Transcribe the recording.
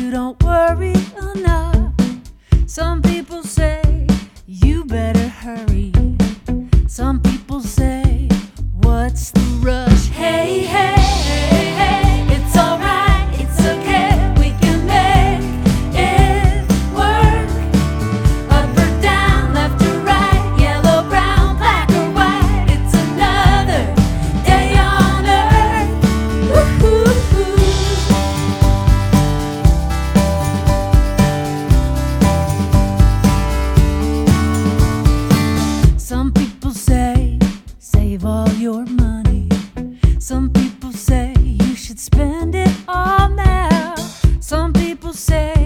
you don't worry enough. Some people say you better hurry. Some people say, what's the rush? Hey, hey, hey, hey, it's alright, it's okay, we can make it work. Up or down, left or right, yellow, brown, black or white, it's another day on earth. Woo-hoo-hoo. Some people say, save all your money. Some people say you should spend it all now. Some people say